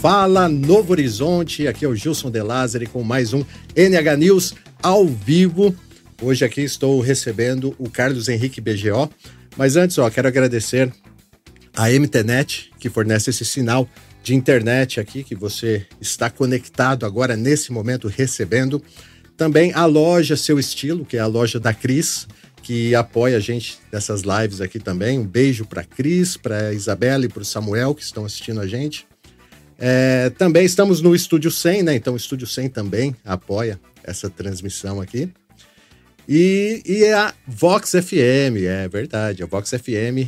Fala Novo Horizonte, aqui é o Gilson De Lázari com mais um NH News ao vivo. Hoje aqui estou recebendo o Carlos Henrique BGO, mas antes, quero agradecer a MTNet, que fornece esse sinal de internet aqui, que você está conectado agora nesse momento recebendo. Também a loja Seu Estilo, que é a loja da Cris, que apoia a gente nessas lives aqui também. Um beijo para a Cris, para a Isabela e para o Samuel, que estão assistindo a gente. Também estamos no Estúdio 100, né? Então o Estúdio 100 também apoia essa transmissão aqui. E a Vox FM, é verdade, a Vox FM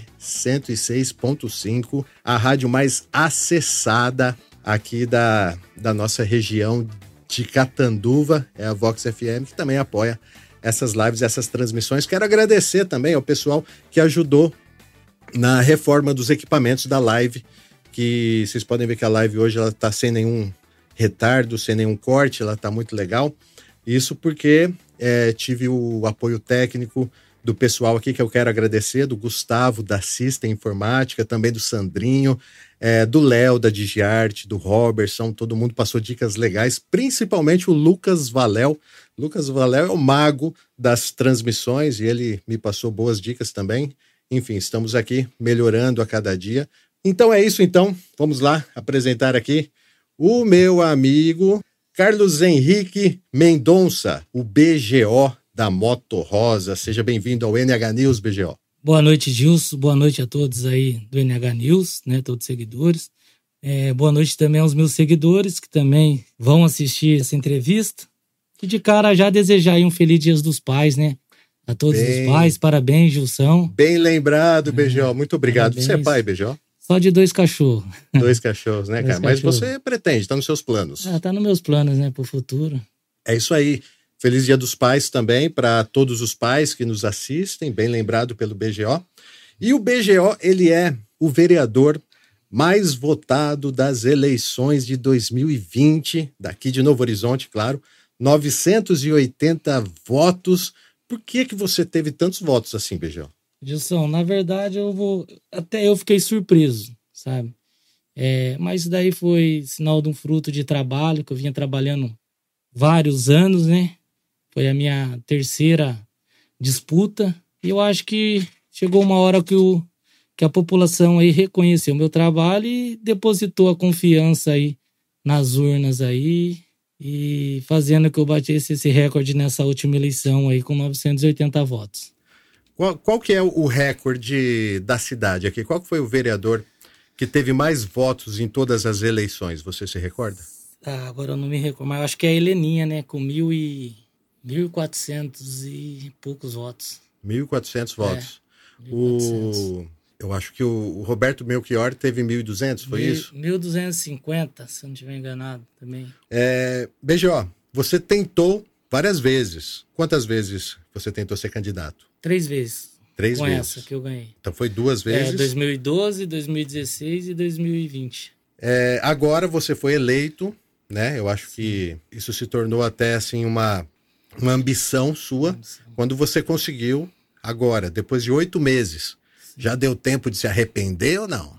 106.5, a rádio mais acessada aqui da nossa região de Catanduva, é a Vox FM, que também apoia essas lives, essas transmissões. Quero agradecer também ao pessoal que ajudou na reforma dos equipamentos da live, que vocês podem ver que a live hoje ela está sem nenhum retardo, sem nenhum corte, ela está muito legal. Isso porque tive o apoio técnico do pessoal aqui, que eu quero agradecer, do Gustavo, da System Informática, também do Sandrinho, do Léo, da DigiArt, do Robertson, todo mundo passou dicas legais, principalmente o Lucas Valéu. Lucas Valéu é o mago das transmissões e ele me passou boas dicas também. Enfim, estamos aqui melhorando a cada dia. Então é isso, vamos lá apresentar aqui o meu amigo Carlos Henrique Mendonça, o BGO da Moto Rosa. Seja bem-vindo ao NH News, BGO. Boa noite, Gilson. Boa noite a todos aí do NH News, né, todos os seguidores. Boa noite também aos meus seguidores que também vão assistir essa entrevista. E de cara já desejar aí um feliz Dia dos Pais, né? A todos os pais, parabéns, Gilson. Bem lembrado, BGO. Muito obrigado. Parabéns. Você é pai, BGO? Só de 2 cachorros. 2 cachorros, né, cara? Mas você pretende, tá nos seus planos. Tá nos meus planos, né, pro futuro. É isso aí. Feliz Dia dos Pais também para todos os pais que nos assistem, bem lembrado pelo BGO. E o BGO, ele é o vereador mais votado das eleições de 2020, daqui de Novo Horizonte, claro. 980 votos. Por que você teve tantos votos assim, BGO? Gilson, na verdade até eu fiquei surpreso, sabe? Mas isso daí foi sinal de um fruto de trabalho, que eu vinha trabalhando vários anos, né? Foi a minha terceira disputa, e eu acho que chegou uma hora que a população aí reconheceu o meu trabalho e depositou a confiança aí nas urnas aí, e fazendo que eu batesse esse recorde nessa última eleição aí com 980 votos. Qual que é o recorde da cidade aqui? Qual que foi o vereador que teve mais votos em todas as eleições? Você se recorda? Agora eu não me recordo, mas eu acho que é a Heleninha, né? Com 1.400 e poucos votos. 1.400 votos. 1.400. Eu acho que o Roberto Melchior teve 1.200, foi isso? 1.250, se eu não estiver enganado também. BGO, você tentou várias vezes. Quantas vezes você tentou ser candidato? 3 vezes. 3 com vezes. Essa que eu ganhei. Então foi 2 vezes. 2012, 2016 e 2020. Agora você foi eleito, né? Eu acho que isso se tornou até assim uma ambição sua. Quando você conseguiu, agora, depois de 8 meses, já deu tempo de se arrepender ou não?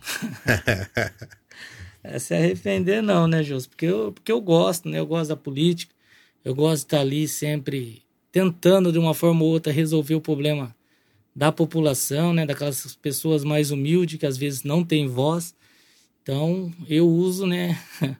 Se arrepender não, né, Jôs? Porque eu gosto, né? Eu gosto da política. Eu gosto de estar ali sempre tentando, de uma forma ou outra, resolver o problema da população, né? Daquelas pessoas mais humildes, que às vezes não têm voz. Então, eu uso, né?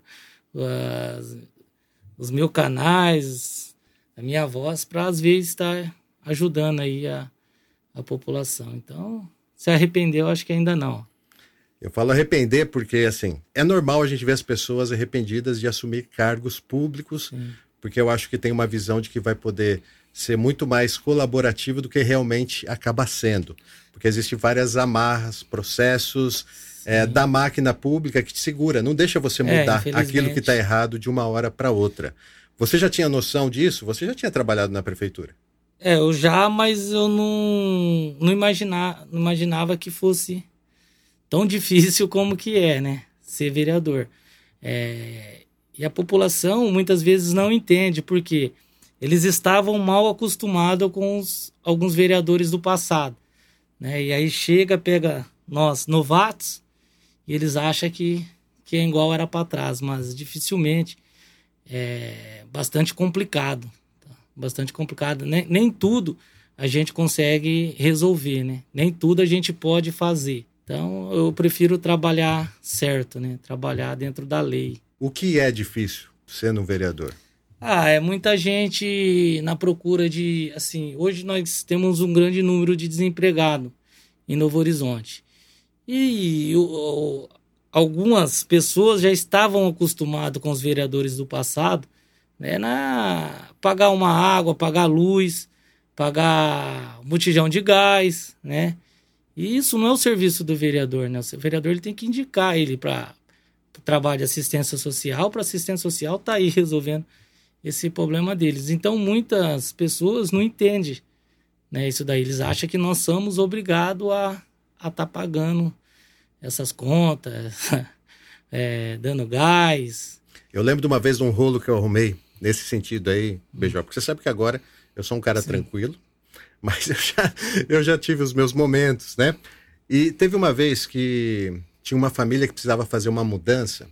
Os meus canais, a minha voz, para às vezes estar ajudando aí a população. Então, se arrepender, eu acho que ainda não. Eu falo arrepender porque, assim, é normal a gente ver as pessoas arrependidas de assumir cargos públicos. Sim. Porque eu acho que tem uma visão de que vai poder ser muito mais colaborativo do que realmente acaba sendo. Porque existem várias amarras, processos da máquina pública que te segura, não deixa você mudar aquilo que está errado de uma hora para outra. Você já tinha noção disso? Você já tinha trabalhado na prefeitura? Eu já, mas eu não imaginava que fosse tão difícil como que é, né? Ser vereador. E a população muitas vezes não entende, porque eles estavam mal acostumados com alguns vereadores do passado, né? E aí pega nós novatos, e eles acham que que é igual era para trás, mas dificilmente é bastante complicado. Tá? Bastante complicado. Nem tudo a gente consegue resolver, né? Nem tudo a gente pode fazer. Então, eu prefiro trabalhar certo, né? Trabalhar dentro da lei. O que é difícil sendo um vereador? É muita gente na procura de... Assim, hoje nós temos um grande número de desempregados em Novo Horizonte. E algumas pessoas já estavam acostumadas com os vereadores do passado, né? Pagar uma água, pagar luz, pagar botijão de gás, né? E isso não é o serviço do vereador, né? O vereador ele tem que indicar ele para o trabalho de assistência social, para assistência social tá aí resolvendo esse problema deles. Então, muitas pessoas não entendem, né, isso daí. Eles acham que nós somos obrigados a estar pagando essas contas, dando gás. Eu lembro de uma vez de um rolo que eu arrumei nesse sentido aí, BJ, porque você sabe que agora eu sou um cara tranquilo, mas eu já tive os meus momentos, né? E teve uma vez que tinha uma família que precisava fazer uma mudança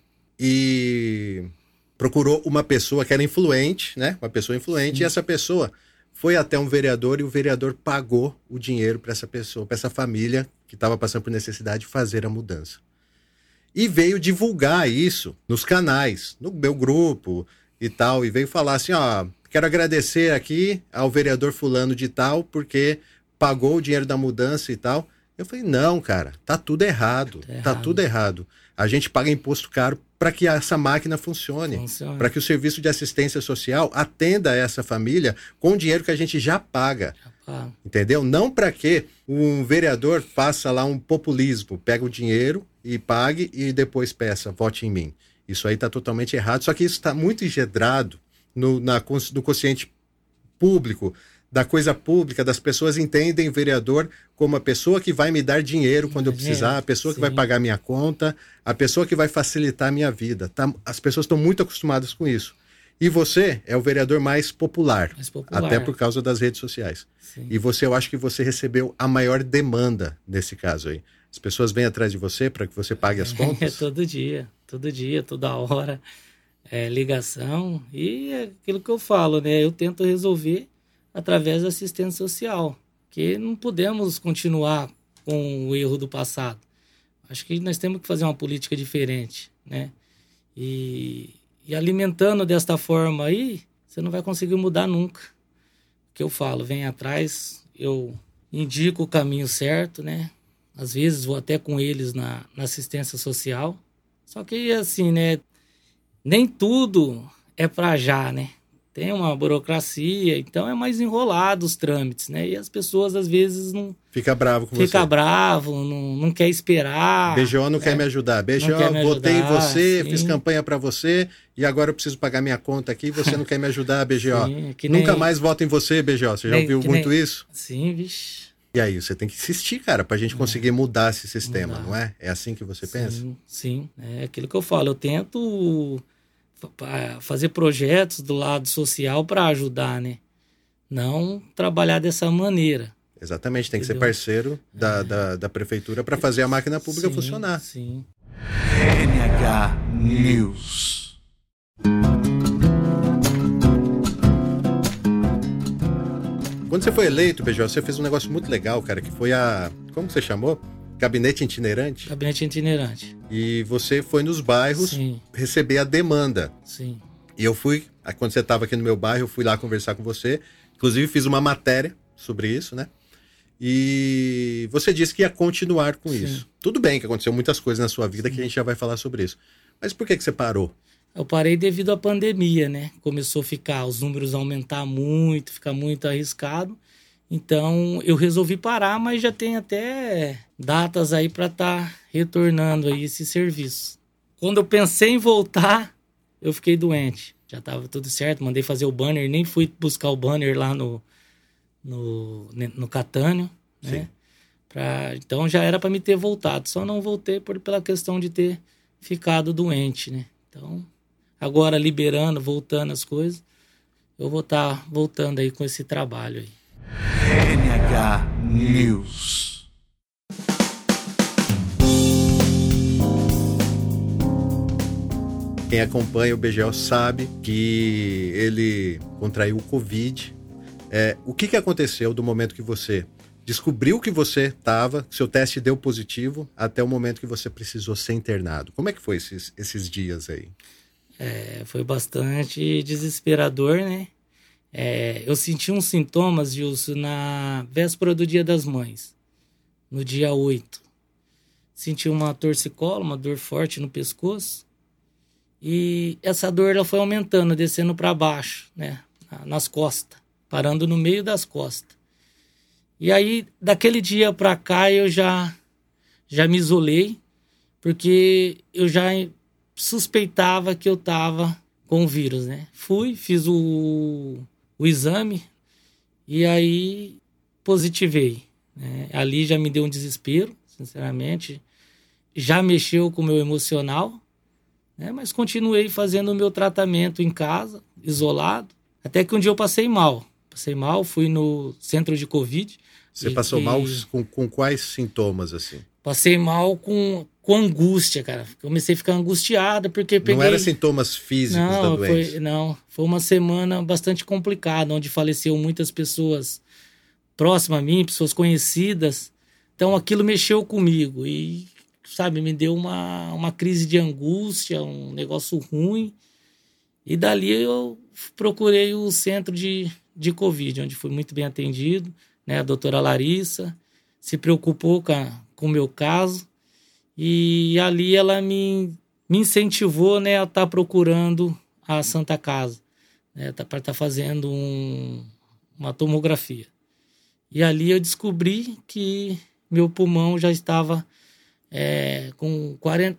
e procurou uma pessoa que era influente, né? Uma pessoa influente, e essa pessoa foi até um vereador e o vereador pagou o dinheiro para essa pessoa, para essa família que estava passando por necessidade de fazer a mudança. E veio divulgar isso nos canais, no meu grupo e tal, e veio falar assim, ó, quero agradecer aqui ao vereador fulano de tal, porque pagou o dinheiro da mudança e tal. Eu falei, não, cara, tá tudo errado, tá tudo errado. A gente paga imposto caro para que essa máquina funcione, para que o serviço de assistência social atenda essa família com o dinheiro que a gente já paga. Entendeu? Não para que um vereador faça lá um populismo, pega o dinheiro e pague e depois peça, vote em mim. Isso aí está totalmente errado, só que isso está muito engedrado no consciente público, da coisa pública, das pessoas entendem vereador como a pessoa que vai me dar dinheiro quando eu precisar, a pessoa que vai pagar minha conta, a pessoa que vai facilitar a minha vida. Tá? As pessoas estão muito acostumadas com isso. E você é o vereador mais popular, até por causa das redes sociais. Sim. E você, eu acho que você recebeu a maior demanda nesse caso aí. As pessoas vêm atrás de você para que você pague as contas? Todo dia, toda hora. Ligação. E é aquilo que eu falo, né? Eu tento resolver através da assistência social, que não podemos continuar com o erro do passado. Acho que nós temos que fazer uma política diferente, né? E alimentando desta forma aí, você não vai conseguir mudar nunca. O que eu falo, vem atrás, eu indico o caminho certo, né? Às vezes vou até com eles na assistência social. Só que assim, né? Nem tudo é para já, né? Tem uma burocracia, então é mais enrolado os trâmites, né? E as pessoas, às vezes, não... Fica bravo com você. Fica bravo, não quer esperar. BGO não quer me ajudar. BGO, votei em você, fiz campanha para você e agora eu preciso pagar minha conta aqui e você não quer me ajudar, BGO. Sim, nunca mais voto em você, BGO. Você já ouviu muito isso? Sim, vixe. E aí, você tem que insistir, cara, pra gente conseguir mudar esse sistema, não é? É assim que você pensa? Sim, é aquilo que eu falo. Eu tento fazer projetos do lado social para ajudar, né? Não trabalhar dessa maneira. Exatamente, tem que ser parceiro da prefeitura para fazer a máquina pública funcionar. Sim. NH News. Quando você foi eleito, BJ, você fez um negócio muito legal, cara, que foi como você chamou? Gabinete itinerante? Gabinete itinerante. E você foi nos bairros receber a demanda. Sim. E eu fui, quando você estava aqui no meu bairro, eu fui lá conversar com você. Inclusive fiz uma matéria sobre isso, né? E você disse que ia continuar com isso. Tudo bem que aconteceu muitas coisas na sua vida que a gente já vai falar sobre isso. Mas por que você parou? Eu parei devido à pandemia, né? Começou a ficar, os números aumentar muito, ficar muito arriscado. Então, eu resolvi parar, mas já tem até datas aí para estar retornando aí esse serviço. Quando eu pensei em voltar, eu fiquei doente. Já estava tudo certo, mandei fazer o banner, nem fui buscar o banner lá no Catânio, né? Então, já era para me ter voltado. Só não voltei pela questão de ter ficado doente, né? Então, agora liberando, voltando as coisas, eu vou estar voltando aí com esse trabalho aí. NH News. Quem acompanha o BGO sabe que ele contraiu o Covid. O que aconteceu do momento que você descobriu que você estava, seu teste deu positivo, até o momento que você precisou ser internado? Como é que foi esses dias aí? Foi bastante desesperador, né? Eu senti uns sintomas, Gilson, na véspera do Dia das Mães, no dia 8. Senti uma torcicolo, uma dor forte no pescoço. E essa dor ela foi aumentando, descendo para baixo, né? Nas costas, parando no meio das costas. E aí, daquele dia para cá, eu já me isolei, porque eu já suspeitava que eu estava com o vírus, né? Fiz o exame e aí positivei, né? Ali já me deu um desespero, sinceramente. Já mexeu com o meu emocional, né? Mas continuei fazendo o meu tratamento em casa, isolado, até que um dia eu passei mal. Fui no centro de Covid. Você passou mal com quais sintomas, assim? Passei mal com angústia, cara. Comecei a ficar angustiada porque peguei... Não eram sintomas físicos da doença? Foi uma semana bastante complicada, onde faleceram muitas pessoas próximas a mim, pessoas conhecidas. Então aquilo mexeu comigo e, sabe, me deu uma crise de angústia, um negócio ruim. E dali eu procurei o centro de Covid, onde fui muito bem atendido, né? A doutora Larissa se preocupou com o meu caso e ali ela me incentivou, né, a estar procurando a Santa Casa, né, para estar fazendo uma tomografia. E ali eu descobri que meu pulmão já estava com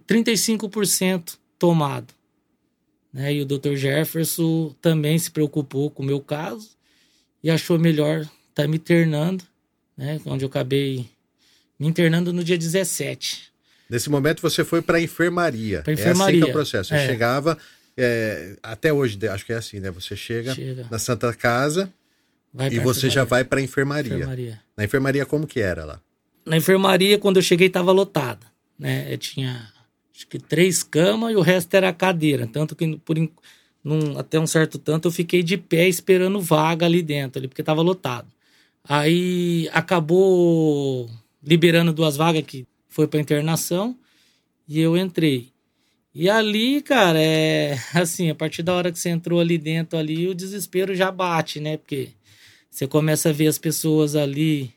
35% tomado, né? E o Dr. Jefferson também se preocupou com o meu caso e achou melhor estar me internando, né? Onde eu acabei me internando no dia 17. Nesse momento você foi para a enfermaria. Para enfermaria. É assim que é o processo. Você chegava, até hoje, acho que é assim, né? Você chega na Santa Casa e você já vai para a enfermaria. Na enfermaria, como que era lá? Na enfermaria, quando eu cheguei, estava lotada, né? Eu tinha, acho que 3 camas e o resto era cadeira. Tanto que, até um certo tanto, eu fiquei de pé esperando vaga ali dentro, porque estava lotado. Aí acabou liberando 2 vagas que foi para internação e eu entrei. E ali, cara, assim, a partir da hora que você entrou ali dentro, ali, o desespero já bate, né? Porque você começa a ver as pessoas ali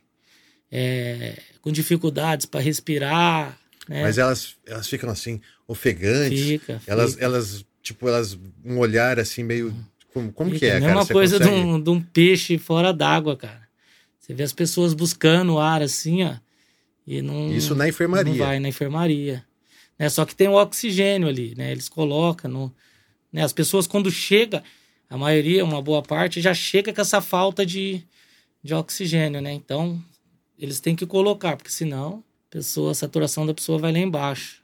com dificuldades para respirar, né? Mas elas ficam assim, ofegantes. Fica. Elas, tipo, um olhar assim meio... Como que é, cara? É a mesma coisa de um peixe fora d'água, cara. Você vê as pessoas buscando o ar assim, ó. E não, isso na enfermaria. Não vai na enfermaria. Né? Só que tem o oxigênio ali, né? Eles colocam. Né? As pessoas, quando chega, a maioria, uma boa parte, já chega com essa falta de oxigênio, né? Então, eles têm que colocar, porque senão a saturação da pessoa vai lá embaixo.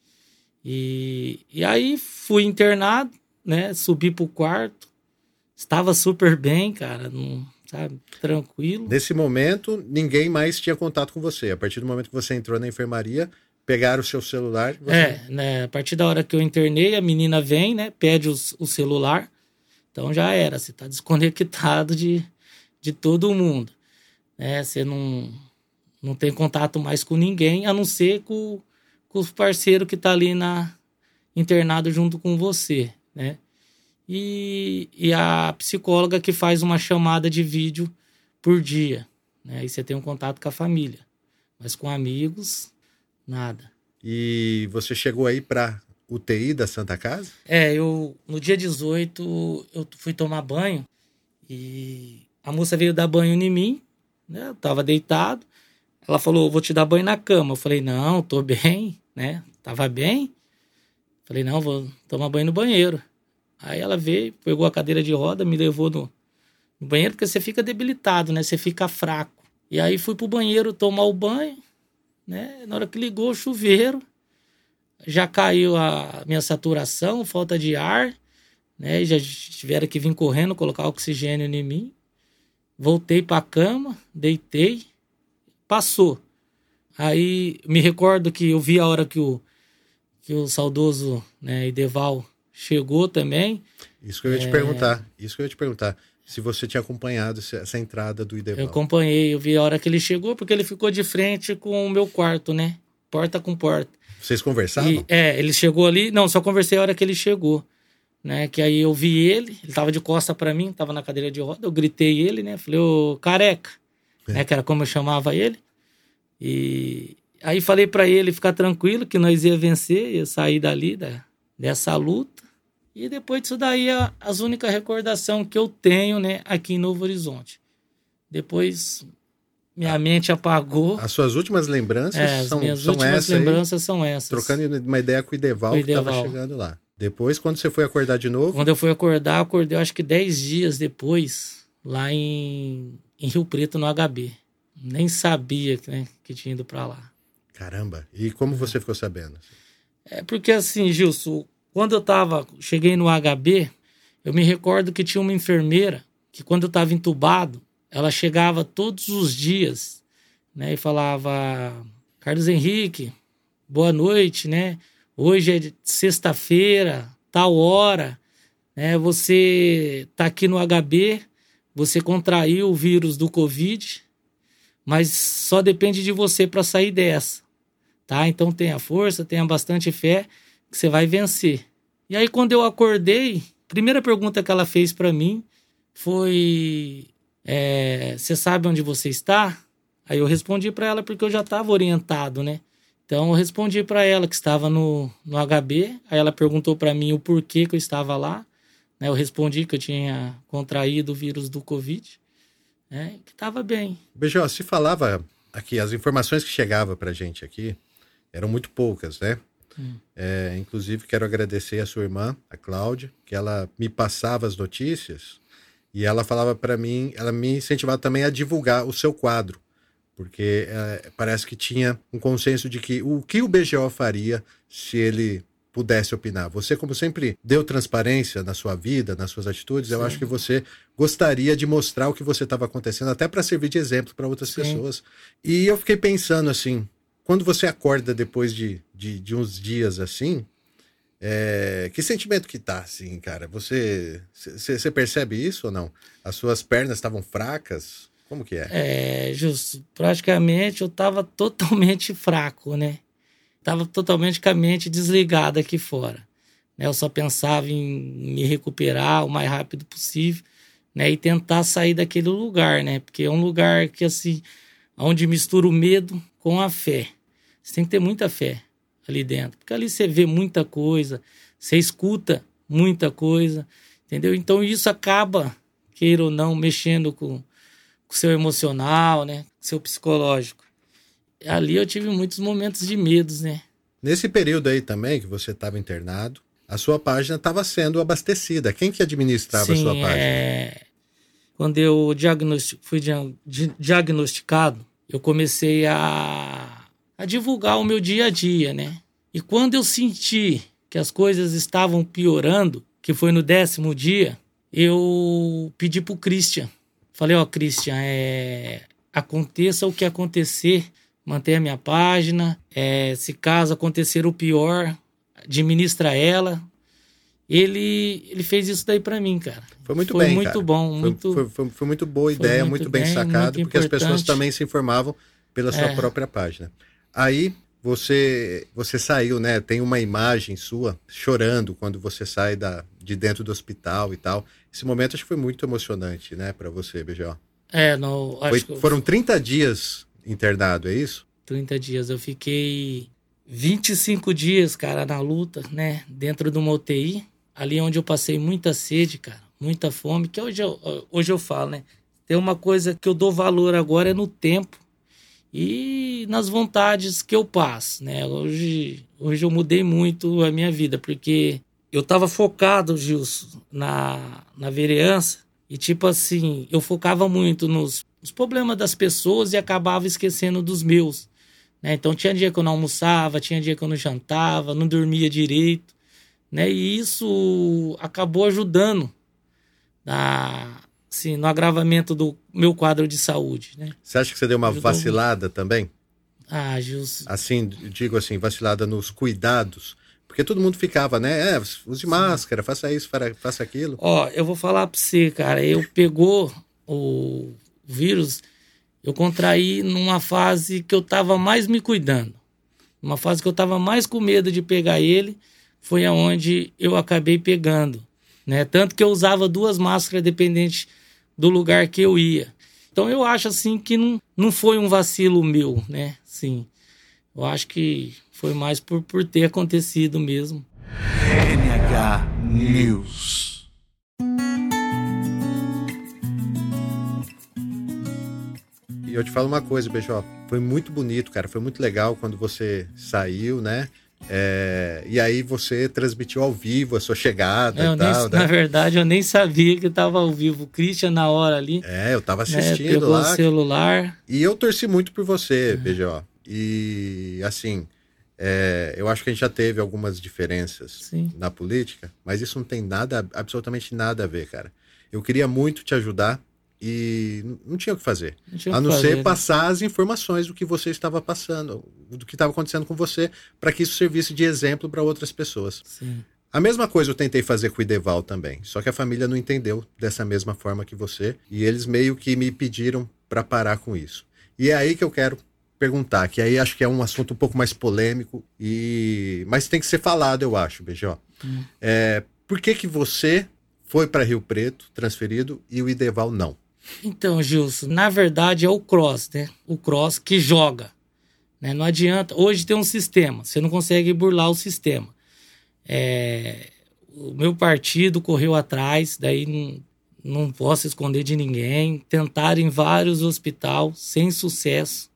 E aí fui internado, né? Subi pro quarto. Estava super bem, cara. Sabe, tranquilo. Nesse momento, ninguém mais tinha contato com você. A partir do momento que você entrou na enfermaria, pegaram o seu celular. Né? A partir da hora que eu internei, a menina vem, né? Pede o celular. Então já era. Você tá desconectado de todo mundo. Né? Você não tem contato mais com ninguém, a não ser com o parceiro que tá ali internado junto com você, né? E a psicóloga que faz uma chamada de vídeo por dia, né? Aí você tem um contato com a família, mas com amigos, nada. E você chegou aí para UTI da Santa Casa? No dia 18 eu fui tomar banho e a moça veio dar banho em mim, né? Eu tava deitado, ela falou, vou te dar banho na cama. Eu falei, não, tô bem, né? Tava bem. Falei, não, vou tomar banho no banheiro. Aí ela veio, pegou a cadeira de roda, me levou no banheiro, porque você fica debilitado, né? Você fica fraco. E aí fui pro banheiro tomar o banho, né? Na hora que ligou o chuveiro, já caiu a minha saturação, falta de ar, né? Já tiveram que vir correndo, colocar oxigênio em mim. Voltei pra cama, deitei, passou. Aí me recordo que eu vi a hora que o saudoso, né, Ideval chegou também. Isso que eu ia te perguntar. Se você tinha acompanhado essa entrada do Ideval. Eu acompanhei, eu vi a hora que ele chegou, porque ele ficou de frente com o meu quarto, né? Porta com porta. Vocês conversavam? Ele chegou ali, não, só conversei a hora que ele chegou, né? Que aí eu vi ele tava de costa pra mim, tava na cadeira de roda, eu gritei ele, né? Falei, ô careca, né? Que era como eu chamava ele. E aí falei pra ele ficar tranquilo, que nós ia vencer, ia sair dali, dessa luta. E depois disso daí, as únicas recordações que eu tenho, né, aqui em Novo Horizonte. Depois, minha mente apagou. As suas últimas lembranças são são essas. Trocando uma ideia com o Ideval, que estava chegando lá. Depois, quando você foi acordar de novo? Quando eu fui acordar, eu acordei acho que 10 dias depois, lá em Rio Preto, no HB. Nem sabia, né, que tinha ido para lá. Caramba! E como você ficou sabendo? É porque assim, Gilson, quando eu cheguei no HB, eu me recordo que tinha uma enfermeira que quando eu estava entubado, ela chegava todos os dias, né, e falava, Carlos Henrique, boa noite, né? Hoje é sexta-feira, tal hora, né? Você tá aqui no HB, você contraiu o vírus do Covid, mas só depende de você para sair dessa, tá? Então tenha força, tenha bastante fé, que você vai vencer. E aí, quando eu acordei, a primeira pergunta que ela fez para mim foi, você sabe onde você está? Aí eu respondi para ela porque eu já estava orientado, né? Então eu respondi para ela que estava no HB, aí ela perguntou para mim o porquê que eu estava lá, né? Eu respondi que eu tinha contraído o vírus do Covid, né? Que estava bem. Bejó, se falava aqui, as informações que chegavam pra gente aqui eram muito poucas, né? Inclusive quero agradecer a sua irmã, a Cláudia, que ela me passava as notícias e ela falava para mim, ela me incentivava também a divulgar o seu quadro, porque parece que tinha um consenso de que o que o BGO faria se ele pudesse opinar. Você, como sempre, deu transparência na sua vida, nas suas atitudes. Sim. Eu acho que você gostaria de mostrar o que você estava acontecendo, até para servir de exemplo para outras pessoas. E eu fiquei pensando assim, quando você acorda depois de uns dias assim, que sentimento que tá, assim, cara? Você percebe isso ou não? As suas pernas estavam fracas? Como que é? Justo. Praticamente eu tava totalmente fraco, né? Tava totalmente com a mente desligada aqui fora, né? Eu só pensava em me recuperar o mais rápido possível, né? E tentar sair daquele lugar, né? Porque é um lugar que, assim, onde mistura o medo com a fé. Você tem que ter muita fé ali dentro, porque ali você vê muita coisa, você escuta muita coisa, entendeu? Então isso acaba, queira ou não, mexendo com o seu emocional, né? Com o seu psicológico. Ali eu tive muitos momentos de medos, né? Nesse período aí também que você estava internado, a sua página estava sendo abastecida. Quem que administrava a sua página? Quando eu fui diagnosticado, eu comecei a divulgar o meu dia a dia, né? E quando eu senti que as coisas estavam piorando, que foi no 10º dia, eu pedi pro Christian. Falei, Christian, aconteça o que acontecer, mantenha a minha página. Se caso acontecer o pior, administra ela. Ele fez isso daí pra mim, cara. Foi muito bem, muito cara. Bom. Foi muito boa ideia, muito bem sacado, porque as pessoas também se informavam pela sua própria página. Aí você saiu, né? Tem uma imagem sua chorando quando você sai de dentro do hospital e tal. Esse momento acho que foi muito emocionante, né, pra você, BGO. Foram 30 dias internado, é isso? 30 dias. Eu fiquei 25 dias, cara, na luta, né? Dentro de uma UTI. Ali onde eu passei muita sede, cara. Muita fome. Que hoje eu falo, né? Tem uma coisa que eu dou valor agora é no tempo e nas vontades que eu passo, né? Hoje eu mudei muito a minha vida, porque eu tava focado, Gilson, na vereança e, tipo assim, eu focava muito nos problemas das pessoas e acabava esquecendo dos meus, né? Então tinha dia que eu não almoçava, tinha dia que eu não jantava, não dormia direito, né? E isso acabou ajudando no agravamento do meu quadro de saúde, né? Você acha que você deu uma vacilada também? Gilson. Assim, digo assim, vacilada nos cuidados Porque todo mundo ficava, né? Use máscara, faça isso, faça aquilo. Ó, eu vou falar pra você, cara. Eu pegou o vírus, eu contraí numa fase que eu tava mais me cuidando. Uma fase que eu tava mais com medo de pegar ele, foi aonde eu acabei pegando, né? Tanto que eu usava 2 máscaras dependente do lugar que eu ia. Então eu acho assim que não foi um vacilo meu, né? Sim. Eu acho que foi mais por ter acontecido mesmo. NH News. E eu te falo uma coisa, BJ, foi muito bonito, cara, foi muito legal quando você saiu, né? E aí você transmitiu ao vivo a sua chegada e tal, né? Na verdade, eu nem sabia que estava ao vivo. O Christian, na hora ali... Eu tava assistindo, pegou lá. O celular. E eu torci muito por você, BJ. E, assim, eu acho que a gente já teve algumas diferenças na política, mas isso não tem absolutamente nada a ver, cara. Eu queria muito te ajudar e não tinha o que fazer. A não ser passar as informações do que você estava passando, do que estava acontecendo com você, para que isso servisse de exemplo para outras pessoas. Sim. A mesma coisa eu tentei fazer com o Ideval também, só que a família não entendeu dessa mesma forma que você, e eles meio que me pediram para parar com isso. E é aí que eu quero perguntar, que aí acho que é um assunto um pouco mais polêmico, mas tem que ser falado, eu acho, BJ. Por que você foi para Rio Preto, transferido, e o Ideval não? Então, Gilson, na verdade é o Cross, né? O Cross que joga, né? Não adianta. Hoje tem um sistema, você não consegue burlar o sistema. O meu partido correu atrás, daí não posso esconder de ninguém. Tentaram em vários hospitais, sem sucesso.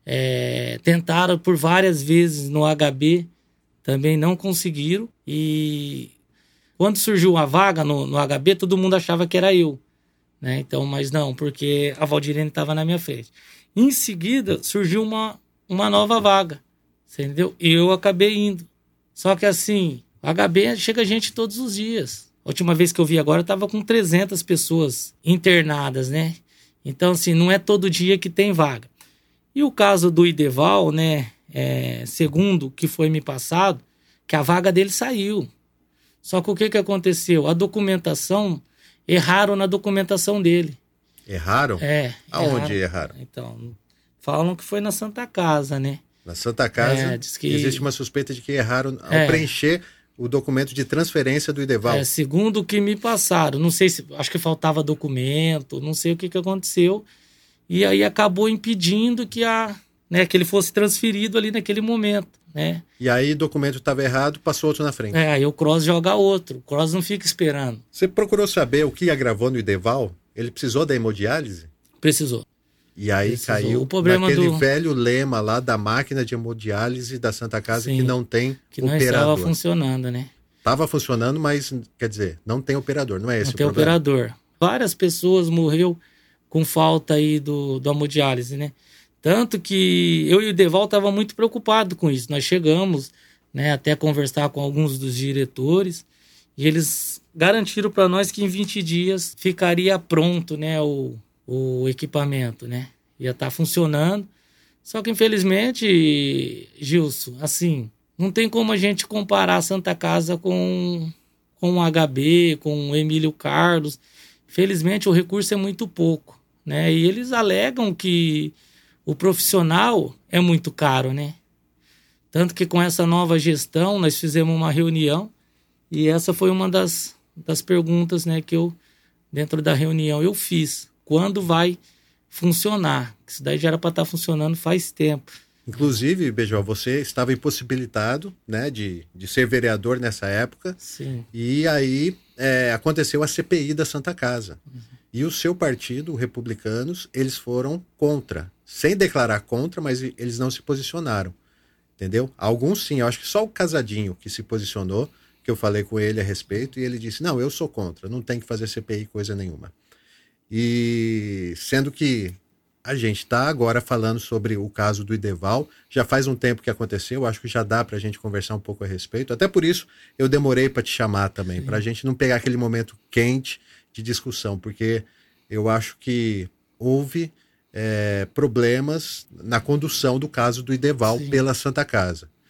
Tentaram por várias vezes no HB, também não conseguiram. E quando surgiu a vaga no HB, todo mundo achava que era eu. Né? Então, mas não, porque a Valdirene estava na minha frente. Em seguida, surgiu uma nova vaga, você entendeu? E eu acabei indo. Só que assim, o HB chega gente todos os dias. A última vez que eu vi agora, eu estava com 300 pessoas internadas, né? Então, assim, não é todo dia que tem vaga. E o caso do Ideval, né? Segundo o que foi me passado, que a vaga dele saiu. Só que o que aconteceu? A documentação... Erraram na documentação dele. Erraram? Aonde erraram? Então, falam que foi na Santa Casa, né? Na Santa Casa, diz que... existe uma suspeita de que erraram ao preencher o documento de transferência do Ideval. Segundo o que me passaram. Não sei se... Acho que faltava documento, não sei o que aconteceu. E aí acabou impedindo que ele fosse transferido ali naquele momento, né? E aí o documento estava errado, passou outro na frente. Aí o Cross joga outro. O Cross não fica esperando. Você procurou saber o que agravou no Ideval? Ele precisou da hemodiálise? Precisou. E aí caiu o problema naquele velho lema lá da máquina de hemodiálise da Santa Casa. Sim, que não tem que não operador. Estava funcionando, né? Estava funcionando, mas, quer dizer, não tem operador, não é esse o problema? Não tem operador. Várias pessoas morreu com falta aí do hemodiálise, né? Tanto que eu e o Ideval estavam muito preocupados com isso. Nós chegamos, né, até conversar com alguns dos diretores e eles garantiram para nós que em 20 dias ficaria pronto, né, o equipamento, né? Ia estar funcionando. Só que, infelizmente, Gilson, assim, não tem como a gente comparar a Santa Casa com o HB, com o Emílio Carlos. Infelizmente, o recurso é muito pouco, né? E eles alegam que o profissional é muito caro, né? Tanto que com essa nova gestão, nós fizemos uma reunião e essa foi uma das perguntas, né, que eu, dentro da reunião, eu fiz. Quando vai funcionar? Isso daí já era para estar funcionando faz tempo. Inclusive, Beijão, você estava impossibilitado, né, de ser vereador nessa época. Sim. E aí aconteceu a CPI da Santa Casa. Uhum. E o seu partido, o Republicanos, eles foram contra. Sem declarar contra, mas eles não se posicionaram. Entendeu? Alguns sim, eu acho que só o Casadinho que se posicionou, que eu falei com ele a respeito, e ele disse, não, eu sou contra, não tem que fazer CPI coisa nenhuma. E sendo que a gente está agora falando sobre o caso do Ideval, já faz um tempo que aconteceu, acho que já dá para a gente conversar um pouco a respeito, até por isso eu demorei para te chamar também, para a gente não pegar aquele momento quente de discussão, porque eu acho que houve problemas na condução do caso do Ideval pela Santa Casa.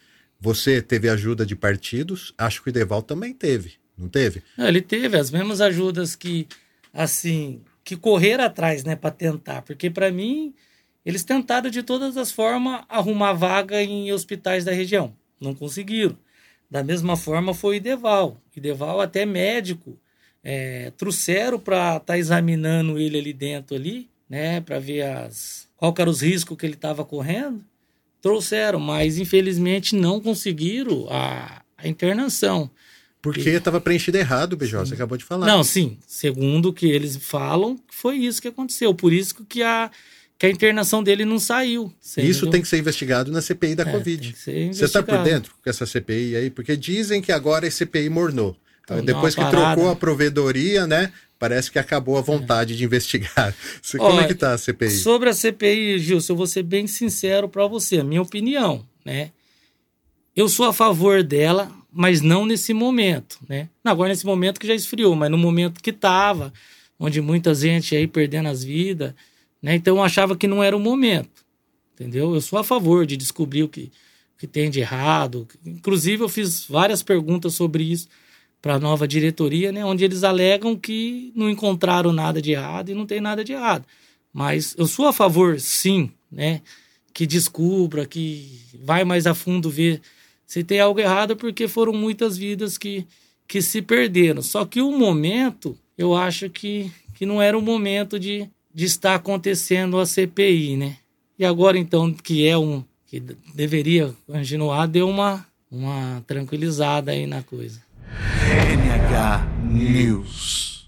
Você teve ajuda de partidos, acho que o Ideval também teve, não teve? Não, ele teve as mesmas ajudas que, assim, que correram atrás, né, para tentar. Porque, para mim, eles tentaram de todas as formas arrumar vaga em hospitais da região. Não conseguiram. Da mesma forma foi o Ideval. O Ideval, até médico, trouxeram para estar examinando ele ali dentro, ali, né, para ver qual que eram os riscos que ele estava correndo. Trouxeram, mas infelizmente não conseguiram a internação. Porque estava preenchido errado, BJ, você acabou de falar. Não, sim. Segundo o que eles falam, foi isso que aconteceu. Por isso que a internação dele não saiu. Isso entendeu? Tem que ser investigado na CPI da Covid. Você está por dentro com essa CPI aí? Porque dizem que agora a CPI mornou. Então, depois que trocou a provedoria, né? Parece que acabou a vontade de investigar. Como é que tá a CPI? Sobre a CPI, Gilson, eu vou ser bem sincero para você. A minha opinião, né? Eu sou a favor dela, mas não nesse momento, né? Não, agora nesse momento que já esfriou, mas no momento que tava, onde muita gente aí perdendo as vidas, né? Então eu achava que não era o momento, entendeu? Eu sou a favor de descobrir o que tem de errado. Inclusive eu fiz várias perguntas sobre isso para a nova diretoria, né, onde eles alegam que não encontraram nada de errado e não tem nada de errado. Mas eu sou a favor, sim, né, que descubra, que vai mais a fundo ver se tem algo errado, porque foram muitas vidas que se perderam. Só que o momento, eu acho que não era o momento de estar acontecendo a CPI, né? E agora, então, que deveria continuar, deu uma tranquilizada aí na coisa. NH News.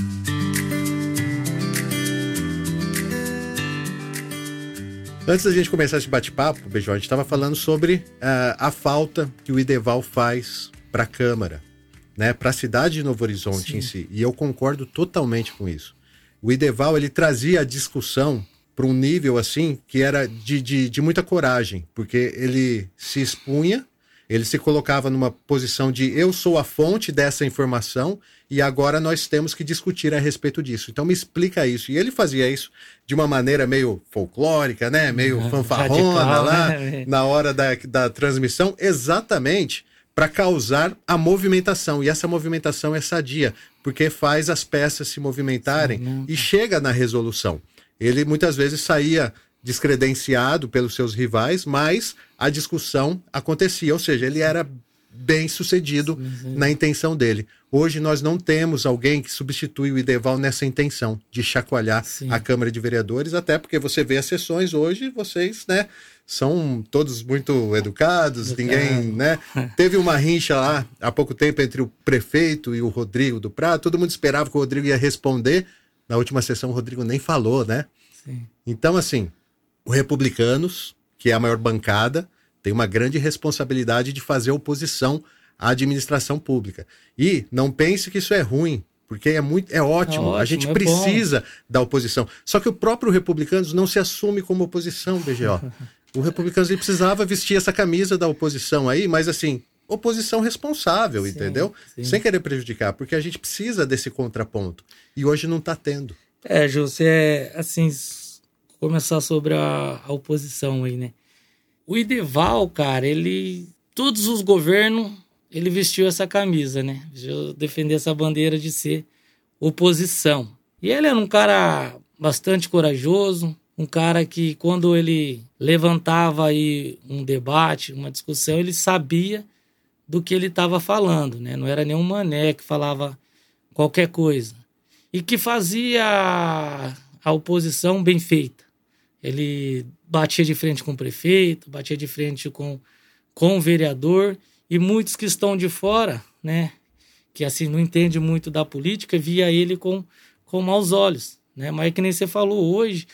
Antes da gente começar esse bate-papo, BJ, a gente estava falando sobre a falta que o Ideval faz para a Câmara, né, para a cidade de Novo Horizonte em si. E eu concordo totalmente com isso. O Ideval, ele trazia a discussão para um nível assim que era de muita coragem, porque ele se expunha, ele se colocava numa posição de eu sou a fonte dessa informação e agora nós temos que discutir a respeito disso. Então me explica isso. E ele fazia isso de uma maneira meio folclórica, né? Meio fanfarrona radical, lá, né? Na hora da transmissão, exatamente para causar a movimentação. E essa movimentação é sadia, porque faz as peças se movimentarem e chega na resolução. Ele muitas vezes saía descredenciado pelos seus rivais, mas a discussão acontecia, ou seja, ele era bem sucedido na intenção dele. Hoje nós não temos alguém que substitui o Ideval nessa intenção de chacoalhar a Câmara de Vereadores, até porque você vê as sessões hoje, vocês, né, são todos muito educados, ninguém, né, teve uma rincha lá há pouco tempo entre o prefeito e o Rodrigo do Prado, todo mundo esperava que o Rodrigo ia responder, na última sessão o Rodrigo nem falou, né? Então, assim, o Republicanos, que é a maior bancada, tem uma grande responsabilidade de fazer oposição à administração pública. E não pense que isso é ruim, porque é ótimo, a gente precisa da oposição. Só que o próprio Republicanos não se assume como oposição, BGO. O Republicanos ele precisava vestir essa camisa da oposição aí, mas assim, oposição responsável, entendeu? Sem querer prejudicar, porque a gente precisa desse contraponto. E hoje não está tendo. Júlio, assim, começar sobre a oposição aí, né? O Ideval, cara, todos os governos, ele vestiu essa camisa, né? Defender essa bandeira de ser oposição. E ele era um cara bastante corajoso, um cara que quando ele levantava aí um debate, uma discussão, ele sabia do que ele estava falando, né? Não era nenhum mané que falava qualquer coisa. E que fazia a oposição bem feita. Ele batia de frente com o prefeito, batia de frente com o vereador, e muitos que estão de fora, né, que assim não entendem muito da política, via ele com maus olhos, né? Mas que nem você falou hoje,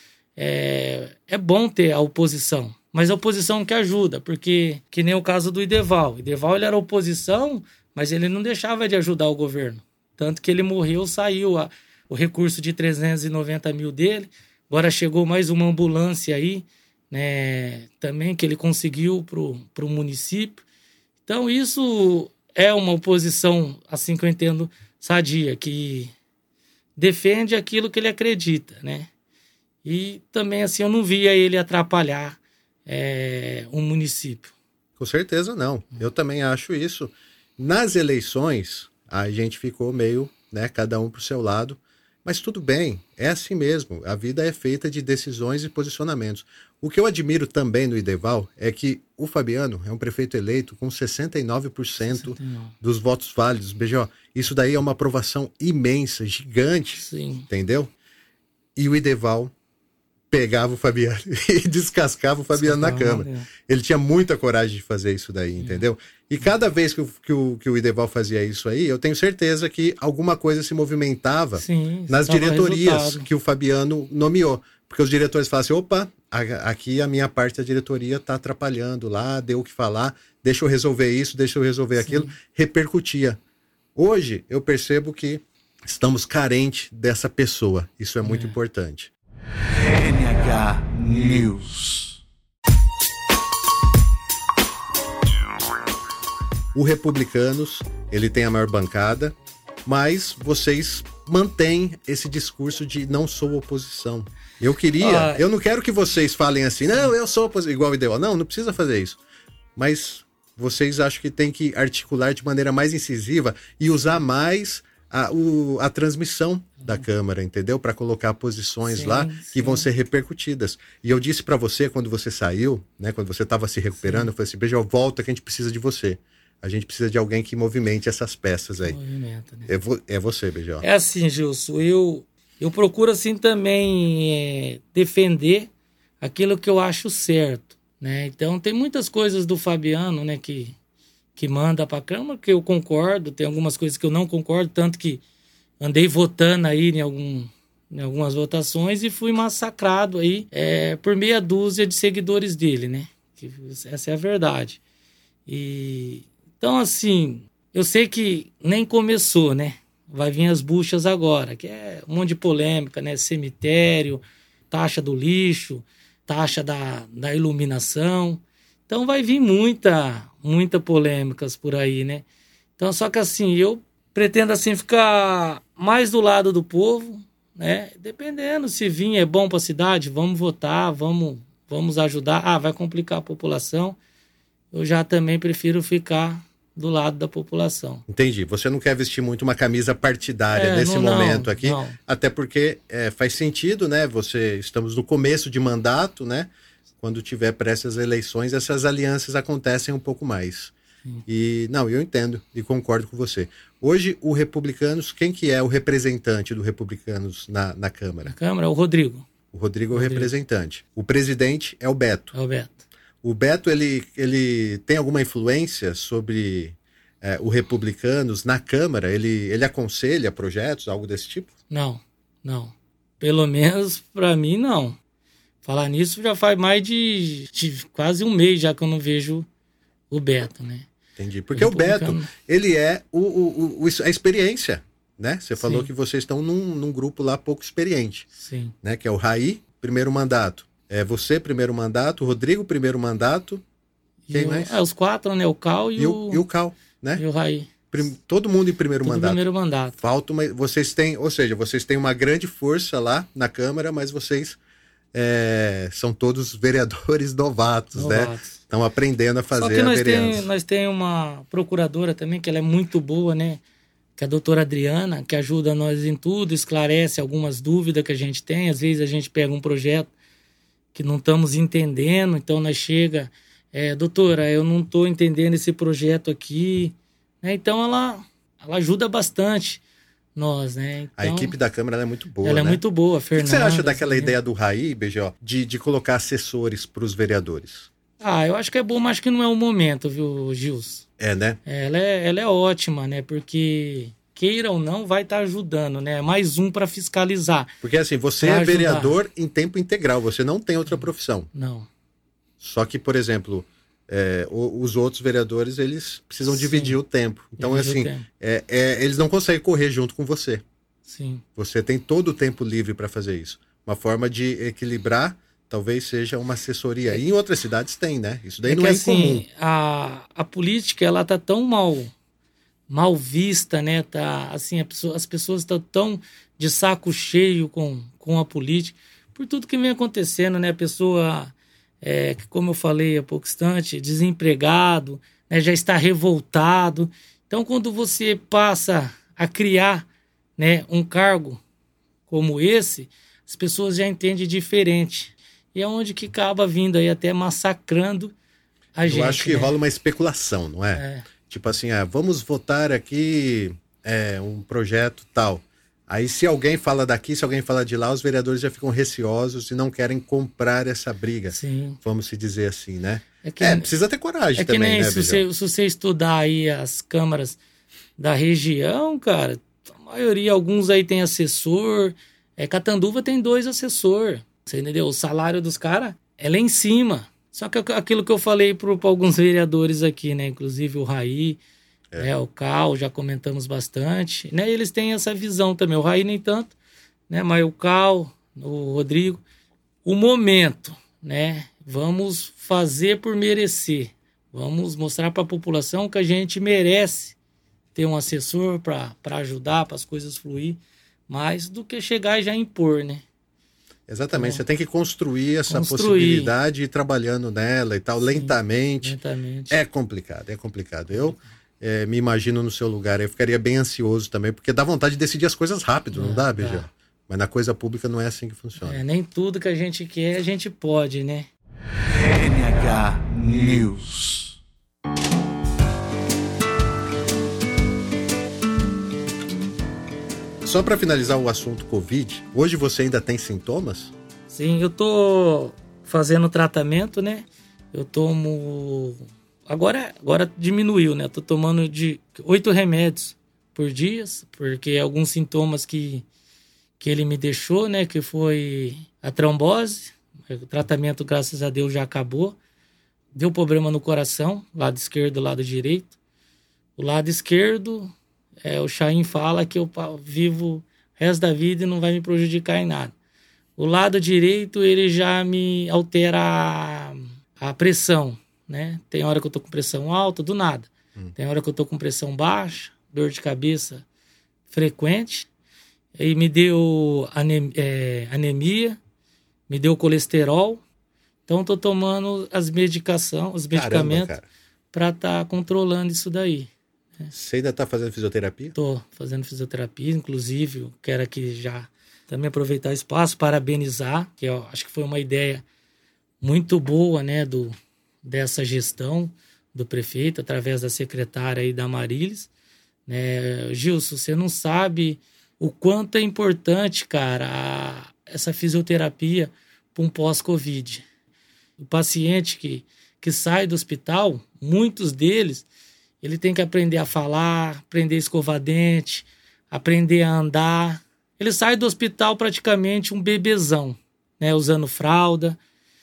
é bom ter a oposição, mas a oposição que ajuda, porque que nem o caso do Ideval. O Ideval ele era oposição, mas ele não deixava de ajudar o governo. Tanto que ele morreu, saiu o recurso de 390 mil dele. Agora chegou mais uma ambulância aí, né, também que ele conseguiu pro município. Então isso é uma oposição, assim que eu entendo, sadia, que defende aquilo que ele acredita, né? E também assim eu não via ele atrapalhar o município. Com certeza não. Eu também acho isso. Nas eleições, a gente ficou meio, né, cada um pro seu lado. Mas tudo bem, é assim mesmo. A vida é feita de decisões e posicionamentos. O que eu admiro também no Ideval é que o Fabiano é um prefeito eleito com 69% dos votos válidos. BG, isso daí é uma aprovação imensa, gigante, Sim. entendeu? E o Ideval pegava o Fabiano e descascava o Fabiano na Câmara. Ele tinha muita coragem de fazer isso daí, entendeu? E cada vez que o Ideval fazia isso aí, eu tenho certeza que alguma coisa se movimentava nas diretorias que o Fabiano nomeou. Porque os diretores falavam assim, opa, aqui a minha parte da diretoria está atrapalhando lá, deu o que falar, deixa eu resolver isso, deixa eu resolver aquilo. Repercutia. Hoje, eu percebo que estamos carentes dessa pessoa. Isso é muito importante. NH News. O Republicanos, ele tem a maior bancada, mas vocês mantêm esse discurso de não sou oposição. Eu não quero que vocês falem assim, não, eu sou oposição, igual o Ideval. Não precisa fazer isso. Mas vocês acham que tem que articular de maneira mais incisiva e usar mais a transmissão da Câmara, entendeu? Para colocar posições lá que vão ser repercutidas. E eu disse para você, quando você saiu, né, quando você estava se recuperando, eu falei assim, Beijão, volta que a gente precisa de você. A gente precisa de alguém que movimente essas peças aí. Movimenta, né? É você, Beijão. É assim, Gilson, eu procuro assim também defender aquilo que eu acho certo, né? Então tem muitas coisas do Fabiano, né, que manda para a Câmara, que eu concordo, tem algumas coisas que eu não concordo, tanto que andei votando aí em algumas votações e fui massacrado aí por meia dúzia de seguidores dele, né? Essa é a verdade. Então, assim, eu sei que nem começou, né? Vai vir as buchas agora, que é um monte de polêmica, né? Cemitério, taxa do lixo, taxa da iluminação. Então vai vir muita polêmicas por aí, né? Então, só que assim, eu pretendo assim ficar mais do lado do povo, né? Dependendo se vir é bom para a cidade, vamos votar, vamos ajudar. Vai complicar a população. Eu já também prefiro ficar do lado da população. Entendi. Você não quer vestir muito uma camisa partidária nesse momento aqui, não. Até porque faz sentido, né? Estamos no começo de mandato, né? Quando tiver para essas eleições, essas alianças acontecem um pouco mais. Eu entendo e concordo com você. Hoje, o Republicanos, quem que é o representante do Republicanos na Câmara? Na Câmara é o Rodrigo. O Rodrigo é o representante. O presidente é o Beto. É o Beto. O Beto, ele tem alguma influência sobre o Republicanos na Câmara? Ele aconselha projetos, algo desse tipo? Não. Pelo menos para mim, não. Falar nisso já faz mais de quase um mês já que eu não vejo o Beto, né? Entendi. Porque o Beto, ele é a experiência, né? Você falou que vocês estão num grupo lá pouco experiente. Sim. Né? Que é o Raí, primeiro mandato. Você, primeiro mandato. O Rodrigo, primeiro mandato. Quem mais? Os quatro, né? O Cal e o Cal, né? E o Raí. Todo mundo em primeiro mandato. Primeiro mandato. Falta vocês têm uma grande força lá na Câmara, mas vocês são todos vereadores novatos, né? Estão aprendendo a fazer a vereança. Nós temos uma procuradora também, que ela é muito boa, né? Que é a doutora Adriana, que ajuda nós em tudo, esclarece algumas dúvidas que a gente tem. Às vezes a gente pega um projeto que não estamos entendendo, então nós chega, doutora, eu não estou entendendo esse projeto aqui. Então ela ajuda bastante nós, né? Então, a equipe da Câmara é muito boa, ela né? é muito boa, Fernanda. O que você acha daquela ideia do Raí, BGO, de colocar assessores para os vereadores? Eu acho que é bom, mas acho que não é o momento, viu, Gilson? Né? Ela é ótima, né? Porque, queira ou não, vai estar ajudando, né? Mais um para fiscalizar. Porque assim, você é vereador em tempo integral, você não tem outra profissão. Não. Só que, por exemplo, os outros vereadores, eles precisam dividir o tempo. Então, eles não conseguem correr junto com você. Sim. Você tem todo o tempo livre para fazer isso. Uma forma de equilibrar talvez seja uma assessoria. E em outras cidades tem, né? Isso daí não é incomum. A política, ela tá tão mal vista, né? As pessoas estão tão de saco cheio com a política. Por tudo que vem acontecendo, né? A pessoa que, como eu falei há pouco instante, desempregado, né, já está revoltado. Então, quando você passa a criar, né, um cargo como esse, as pessoas já entendem diferente. E é onde que acaba vindo aí até massacrando a gente. Eu acho que né? rola uma especulação, não é? Tipo assim, vamos votar aqui um projeto tal. Aí se alguém fala daqui, se alguém fala de lá, os vereadores já ficam receosos e não querem comprar essa briga. Sim. Vamos se dizer assim, né? Precisa ter coragem também, né, se você estudar aí as câmaras da região, cara, a maioria, alguns aí tem assessor. Catanduva tem 2 assessores, você entendeu? O salário dos caras é lá em cima. Só que aquilo que eu falei para alguns vereadores aqui, né? Inclusive o Raí, o Cal, já comentamos bastante, né? Eles têm essa visão também. O Raí nem tanto, né? Mas o Cal, o Rodrigo, o momento, né? Vamos fazer por merecer. Vamos mostrar para a população que a gente merece ter um assessor para ajudar, para as coisas fluir, mais do que chegar e já impor, né? Exatamente, então, você tem que construir essa possibilidade e ir trabalhando nela e tal, sim, lentamente. É complicado. Eu me imagino no seu lugar, eu ficaria bem ansioso também, porque dá vontade de decidir as coisas rápido, não dá, Bijão? Mas na coisa pública não é assim que funciona. Nem tudo que a gente quer, a gente pode, né? NH News. Só para finalizar o assunto Covid, hoje você ainda tem sintomas? Sim, eu tô fazendo tratamento, né? Eu tomo... Agora diminuiu, né? Eu tô tomando de 8 remédios por dia, porque alguns sintomas que ele me deixou, né? Que foi a trombose. O tratamento, graças a Deus, já acabou. Deu problema no coração, lado esquerdo, lado direito. O lado esquerdo... o Chaim fala que eu vivo o resto da vida e não vai me prejudicar em nada. O lado direito, ele já me altera a pressão, né? Tem hora que eu tô com pressão alta, do nada. Tem hora que eu tô com pressão baixa, dor de cabeça frequente. E me deu anemia, me deu colesterol. Então, tô tomando os medicamentos para estar controlando isso daí. Você ainda está fazendo fisioterapia? Estou fazendo fisioterapia, inclusive eu quero aqui já também aproveitar o espaço, parabenizar, que eu acho que foi uma ideia muito boa, né, dessa gestão do prefeito, através da secretária aí da Marilis. Gilson, você não sabe o quanto é importante, cara, essa fisioterapia para um pós-Covid. O paciente que sai do hospital, muitos deles, ele tem que aprender a falar, aprender a escovar dente, aprender a andar. Ele sai do hospital praticamente um bebezão, né, usando fralda.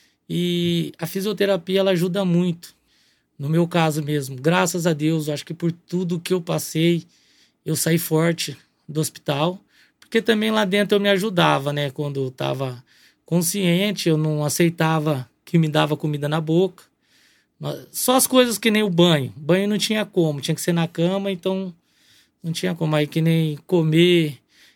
E a fisioterapia, ela ajuda muito. No meu caso mesmo, graças a Deus, acho que por tudo que eu passei, eu saí forte do hospital. Porque também lá dentro eu me ajudava, né? Quando eu estava consciente, eu não aceitava que me dava comida na boca. Só as coisas que nem o banho. Banho não tinha como, tinha que ser na cama, então não tinha como. Aí que nem comer,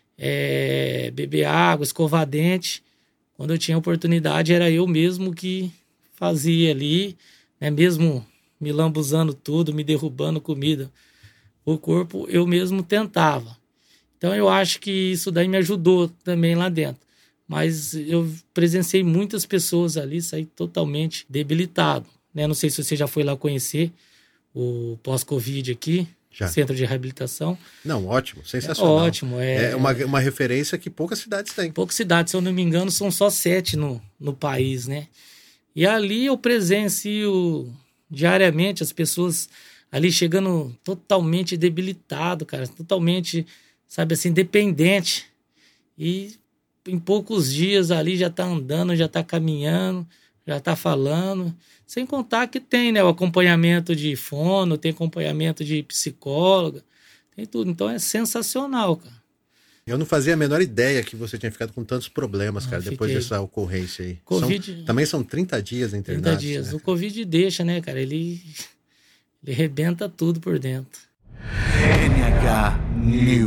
beber água, escovar dente. Quando eu tinha oportunidade, era eu mesmo que fazia ali, né? Mesmo me lambuzando tudo, me derrubando comida. O corpo eu mesmo tentava. Então eu acho que isso daí me ajudou também lá dentro. Mas eu presenciei muitas pessoas ali sair totalmente debilitado. Não sei se você já foi lá conhecer o pós-Covid aqui, já. Centro de reabilitação. Não, ótimo, sensacional. Ótimo. É uma referência que poucas cidades têm. Poucas cidades, se eu não me engano, são só 7 no país, né? E ali eu presencio diariamente as pessoas ali chegando totalmente debilitado, cara, totalmente, sabe assim, dependente. E em poucos dias ali já tá andando, já tá caminhando, já tá falando. Sem contar que tem, né, o acompanhamento de fono, tem acompanhamento de psicóloga, tem tudo. Então é sensacional, cara. Eu não fazia a menor ideia que você tinha ficado com tantos problemas, cara, depois dessa ocorrência aí. Também são 30 dias internados. 30 dias. Né? O Covid deixa, né, cara? Ele arrebenta tudo por dentro. NH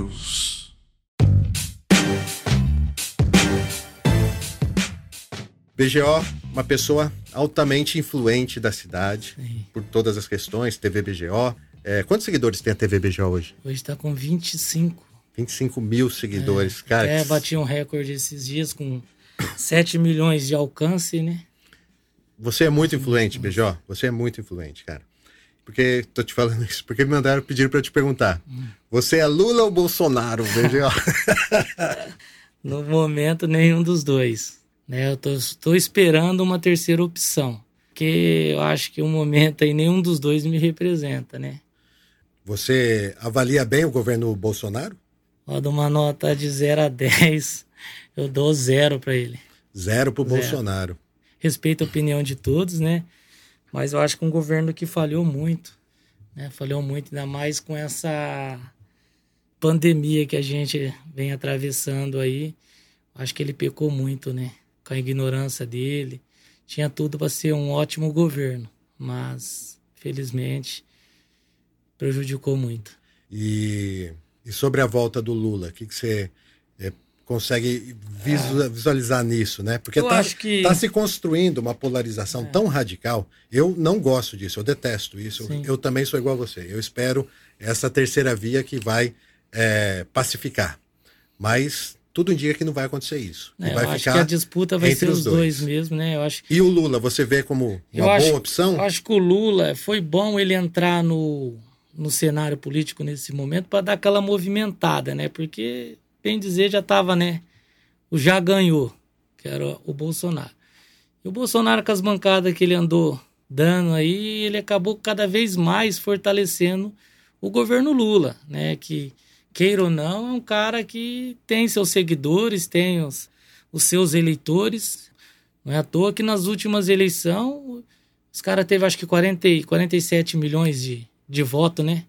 News. BGO, uma pessoa altamente influente da cidade, Sim. por todas as questões, TV BGO. Quantos seguidores tem a TV BGO hoje? Hoje tá com 25. 25 mil seguidores, cara. Até bati um recorde esses dias com 7 milhões de alcance, né? Você é muito influente, BGO. Você é muito influente, cara. Porque, tô te falando isso, porque me pediram pra eu te perguntar. Você é Lula ou Bolsonaro, BGO? No momento, nenhum dos dois. Né? Eu tô esperando uma terceira opção. Porque eu acho que o momento aí, nenhum dos dois me representa, né? Você avalia bem o governo Bolsonaro? Ó, de uma nota de 0 a 10, eu dou 0 para ele. 0 pro Bolsonaro. Respeito a opinião de todos, né? Mas eu acho que um governo que falhou muito, né? Falhou muito, ainda mais com essa pandemia que a gente vem atravessando aí. Acho que ele pecou muito, né? Com a ignorância dele. Tinha tudo para ser um ótimo governo, mas, felizmente, prejudicou muito. E sobre a volta do Lula, o que você consegue visualizar nisso, né? Porque tá se construindo uma polarização tão radical. Eu não gosto disso, eu detesto isso. Eu também sou igual a você. Eu espero essa terceira via que vai pacificar. Mas tudo indica que não vai acontecer isso. Eu acho que a disputa vai ser os dois mesmo, né? Eu acho... E o Lula, você vê como uma boa opção? Eu acho que o Lula, foi bom ele entrar no cenário político nesse momento para dar aquela movimentada, né? Porque, bem dizer, já estava, né? O já ganhou, que era o Bolsonaro. E o Bolsonaro, com as bancadas que ele andou dando aí, ele acabou cada vez mais fortalecendo o governo Lula, né? Que, queira ou não, é um cara que tem seus seguidores, tem os seus eleitores. Não é à toa que nas últimas eleições, os caras teve acho que 47 milhões de voto, né?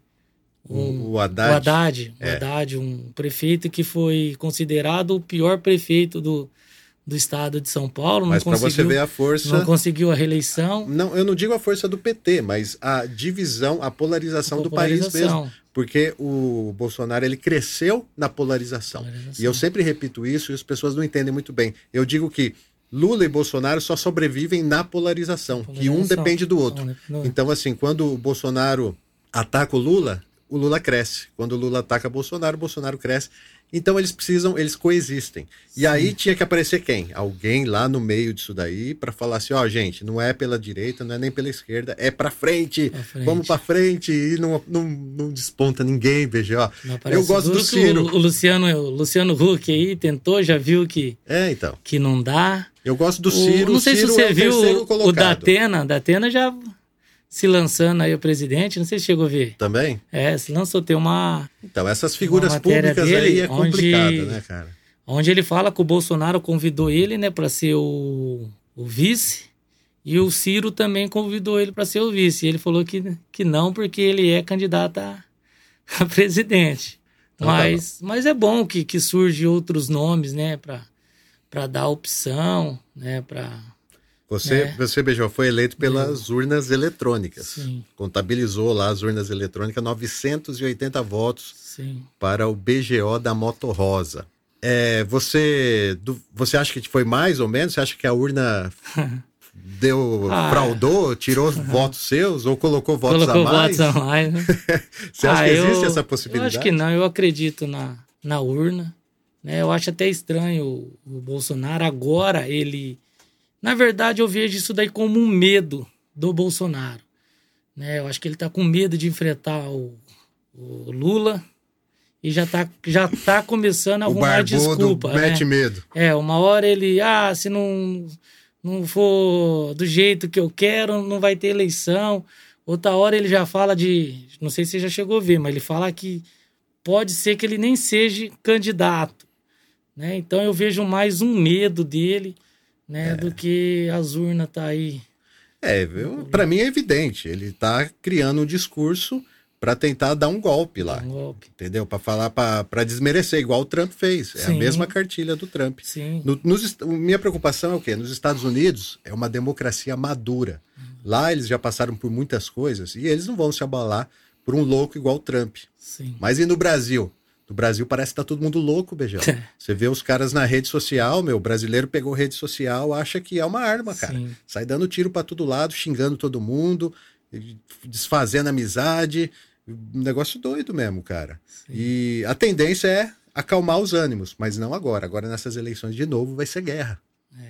O Haddad. O Haddad, um prefeito que foi considerado o pior prefeito do estado de São Paulo. Mas para você ver a força... Não conseguiu a reeleição. Não, eu não digo a força do PT, mas a divisão, a polarização do país mesmo. Porque o Bolsonaro, ele cresceu na polarização. E eu sempre repito isso e as pessoas não entendem muito bem. Eu digo que Lula e Bolsonaro só sobrevivem na polarização, que um depende do outro. Então, assim, quando o Bolsonaro ataca o Lula cresce. Quando o Lula ataca o Bolsonaro cresce. Então eles coexistem. E aí tinha que aparecer quem? Alguém lá no meio disso daí para falar assim, gente, não é pela direita, não é nem pela esquerda, é pra frente. Vamos pra frente. E não desponta ninguém, veja, eu gosto do Ciro. O Luciano Huck aí tentou, já viu que que não dá. Eu gosto do Ciro. Não sei se você viu o Datena já se lançando aí o presidente, não sei se chegou a ver. Também? Se lançou, tem uma... Então, essas figuras públicas dele, aí é complicado, né, cara? Onde ele fala que o Bolsonaro convidou ele, né, para ser o vice, e o Ciro também convidou ele para ser o vice. E ele falou que não, porque ele é candidato a presidente. Então, mas é bom que surge outros nomes, né, para dar opção, né, para... Você, Beijão, foi eleito pelas urnas eletrônicas. Sim. Contabilizou lá as urnas eletrônicas, 980 votos Sim. para o BGO da Moto Rosa. Você acha que foi mais ou menos? Você acha que a urna fraudou, tirou votos seus ou colocou votos a mais? Votos a mais, né? Você acha que existe essa possibilidade? Eu acho que não, eu acredito na urna. Né? Eu acho até estranho o Bolsonaro agora, ele... Na verdade, eu vejo isso daí como um medo do Bolsonaro. Né? Eu acho que ele está com medo de enfrentar o Lula e já tá começando a arrumar desculpa. Mete medo. Uma hora ele, se não for do jeito que eu quero, não vai ter eleição. Outra hora ele já fala não sei se você já chegou a ver, mas ele fala que pode ser que ele nem seja candidato. Né? Então eu vejo mais um medo dele, né, do que as urnas tá aí. Para mim é evidente. Ele tá criando um discurso para tentar dar um golpe lá. Entendeu? Para falar, para desmerecer, igual o Trump fez. É a mesma cartilha do Trump. Sim. Minha preocupação é o quê? Nos Estados Unidos é uma democracia madura. Lá eles já passaram por muitas coisas e eles não vão se abalar por um louco igual o Trump. Sim. Mas e no Brasil? No Brasil parece que tá todo mundo louco, Beijão. Você vê os caras na rede social, o brasileiro pegou rede social, acha que é uma arma, cara. Sim. Sai dando tiro pra todo lado, xingando todo mundo, desfazendo amizade. Um negócio doido mesmo, cara. Sim. E a tendência é acalmar os ânimos, mas não agora. Agora nessas eleições de novo vai ser guerra.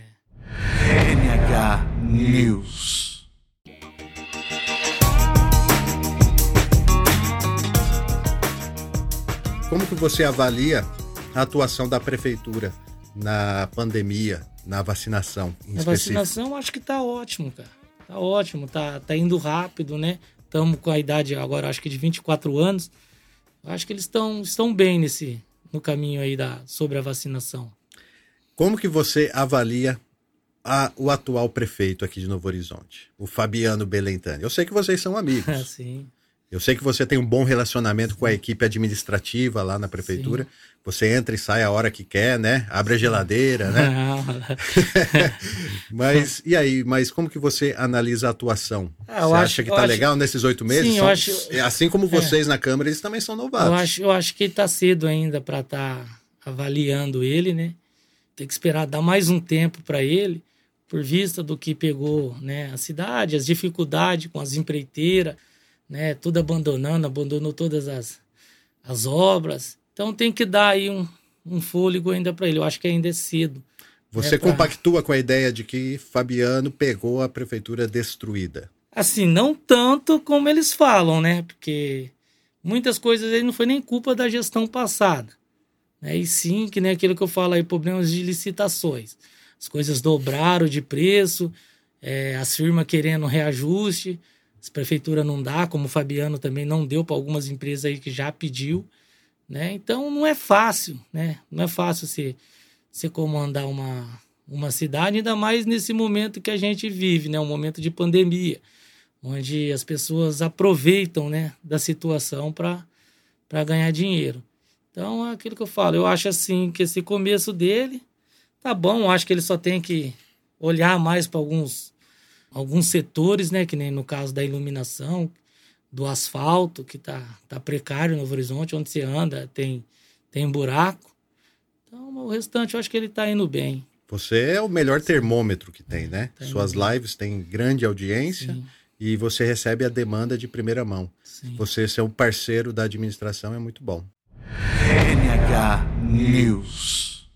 NH News. Como que você avalia a atuação da prefeitura na pandemia, na vacinação em A específico? vacinação acho que tá ótimo, cara. Tá ótimo, tá indo rápido, né? Estamos com a idade agora, acho que de 24 anos. Acho que eles estão bem no caminho aí sobre a vacinação. Como que você avalia o atual prefeito aqui de Novo Horizonte, o Fabiano Belentani? Eu sei que vocês são amigos. Sim. Eu sei que você tem um bom relacionamento com a equipe administrativa lá na prefeitura. Sim. Você entra e sai a hora que quer, né? Abre a geladeira, né? Mas, e aí? Mas como que você analisa a atuação? Você acha que tá legal nesses 8 meses? Sim, eu acho... Assim como vocês na Câmara, eles também são novatos. Eu acho que tá cedo ainda para estar avaliando ele, né? Tem que esperar dar mais um tempo para ele, por vista do que pegou, né, a cidade, as dificuldades com as empreiteiras, né, tudo abandonou todas as obras. Então tem que dar aí um fôlego ainda para ele. Eu acho que ainda é cedo. Você compactua com a ideia de que Fabiano pegou a prefeitura destruída? Assim, não tanto como eles falam, né? Porque muitas coisas aí não foi nem culpa da gestão passada, né? E sim, que nem aquilo que eu falo aí, problemas de licitações. As coisas dobraram de preço, as firmas querendo reajuste, as prefeituras não dá, como o Fabiano também não deu para algumas empresas aí que já pediu, né? Então não é fácil, né? Não é fácil você comandar uma cidade, ainda mais nesse momento que a gente vive, né? Um momento de pandemia, onde as pessoas aproveitam, né, da situação para ganhar dinheiro. Então é aquilo que eu falo, eu acho assim que esse começo dele tá bom, eu acho que ele só tem que olhar mais para alguns setores, né, que nem no caso da iluminação, do asfalto, que tá precário no Novo Horizonte, onde você anda tem buraco. Então, o restante eu acho que ele tá indo bem. Você é o melhor termômetro que tem, né? Suas lives têm grande audiência. Sim. E você recebe a demanda de primeira mão. Sim. Você ser um parceiro da administração é muito bom. NH News.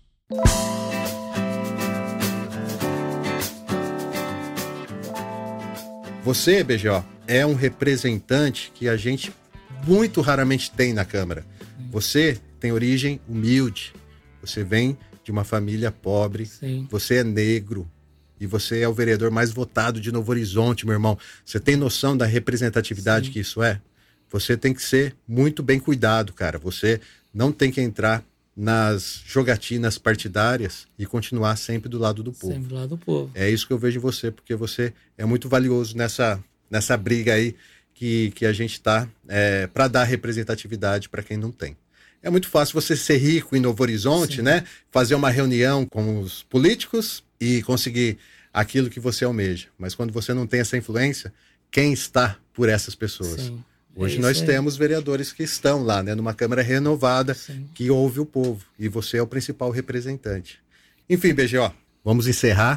Você, BGO, é um representante que a gente muito raramente tem na Câmara. Você tem origem humilde, você vem de uma família pobre, sim, você é negro e você é o vereador mais votado de Novo Horizonte, meu irmão. Você tem noção da representatividade, sim, que isso é? Você tem que ser muito bem cuidado, cara. Você não tem que entrar nas jogatinas partidárias e continuar sempre do lado do povo. Sempre do lado do povo. É isso que eu vejo em você, porque você é muito valioso nessa briga aí que a gente tá para dar representatividade para quem não tem. É muito fácil você ser rico em Novo Horizonte, sim, né? Fazer uma reunião com os políticos e conseguir aquilo que você almeja. Mas quando você não tem essa influência, quem está por essas pessoas? Sim. Hoje nós temos vereadores que estão lá, né, numa Câmara renovada, sim, que ouve o povo. E você é o principal representante. Enfim, BGO, vamos encerrar.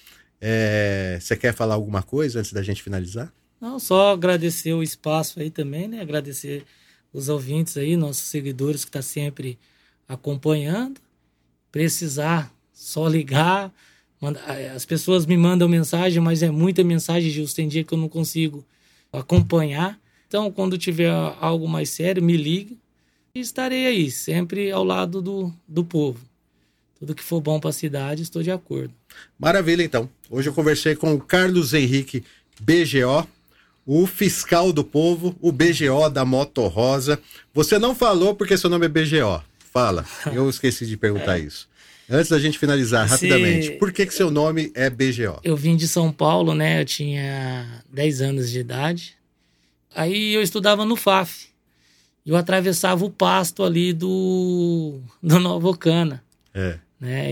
Você quer falar alguma coisa antes da gente finalizar? Não, só agradecer o espaço aí também, né? Agradecer os ouvintes aí, nossos seguidores que estão sempre acompanhando. Precisar, só ligar. As pessoas me mandam mensagem, mas é muita mensagem, Gilson. Tem dia que eu não consigo acompanhar. Então, quando tiver algo mais sério, me liga e estarei aí, sempre ao lado do povo. Tudo que for bom para a cidade, estou de acordo. Maravilha, então. Hoje eu conversei com o Carlos Henrique BGO, o fiscal do povo, o BGO da Moto Rosa. Você não falou porque seu nome é BGO. Fala, eu esqueci de perguntar isso. Antes da gente finalizar, rapidamente, por que seu nome é BGO? Eu vim de São Paulo, né? Eu tinha 10 anos de idade. Aí eu estudava no FAF. Eu atravessava o pasto ali do Nova Ocana. Né?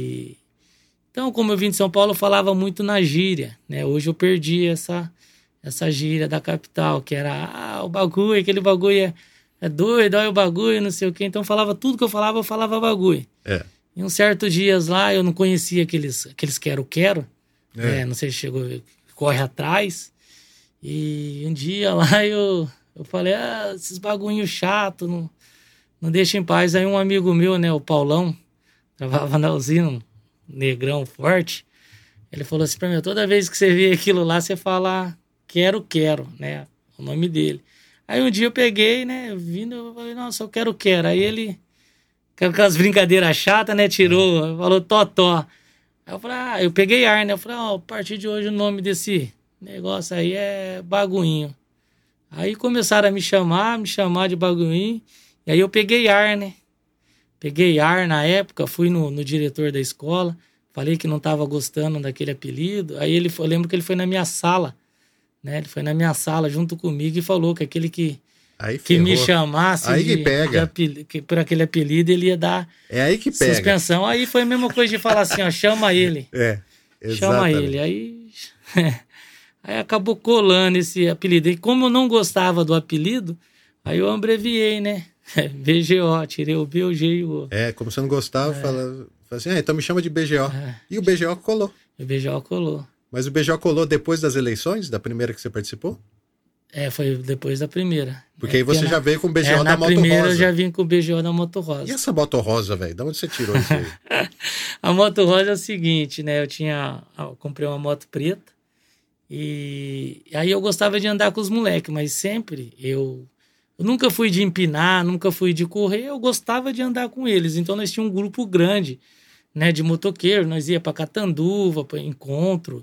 Então, como eu vim de São Paulo, eu falava muito na gíria, né? Hoje eu perdi essa gíria da capital, que era o bagulho, aquele bagulho é doido, olha o bagulho, não sei o quê. Então falava tudo que eu falava bagulho. É. E uns certos dias lá, eu não conhecia aqueles quero-quero. Não sei se chegou a ver, corre atrás. E um dia lá eu falei, esses bagulhinhos chato, não deixa em paz. Aí um amigo meu, né, o Paulão, trabalhava na usina, um negrão forte. Ele falou assim pra mim, toda vez que você vê aquilo lá, você fala quero, né, o nome dele. Aí um dia eu peguei, né, eu falei, nossa, eu quero. Aí ele, com aquelas brincadeiras chatas, né, tirou, falou totó. Aí eu falei, eu peguei ar, né, eu falei, a partir de hoje o nome desse negócio aí é Baguinho. Aí começaram a me chamar de Baguinho, e aí eu peguei ar, né. Peguei ar na época, fui no diretor da escola, falei que não estava gostando daquele apelido. Aí eu lembro que ele foi na minha sala, né? Ele foi na minha sala junto comigo e falou que aquele que me chamasse aí que pega. Por aquele apelido, ele ia dar aí que pega. Suspensão. Aí foi a mesma coisa de falar assim, ó, chama ele. Exatamente. Chama ele. Aí acabou colando esse apelido. E como eu não gostava do apelido, aí eu abreviei, né? BGO, tirei o B, o G e o O. Como você não gostava, fala assim, então me chama de BGO. E o BGO colou. O BGO colou. Mas o BGO colou depois das eleições, da primeira que você participou? Foi depois da primeira. Porque aí você já veio com o BGO da Moto Rosa. Na primeira eu já vim com o BGO da Moto Rosa. E essa Moto Rosa, velho? De onde você tirou isso aí? A Moto Rosa é o seguinte, né? Eu comprei uma moto preta e aí eu gostava de andar com os moleques, mas sempre eu nunca fui de empinar, nunca fui de correr, eu gostava de andar com eles. Então nós tínhamos um grupo grande, né, de motoqueiros, nós ia para Catanduva, para Encontro,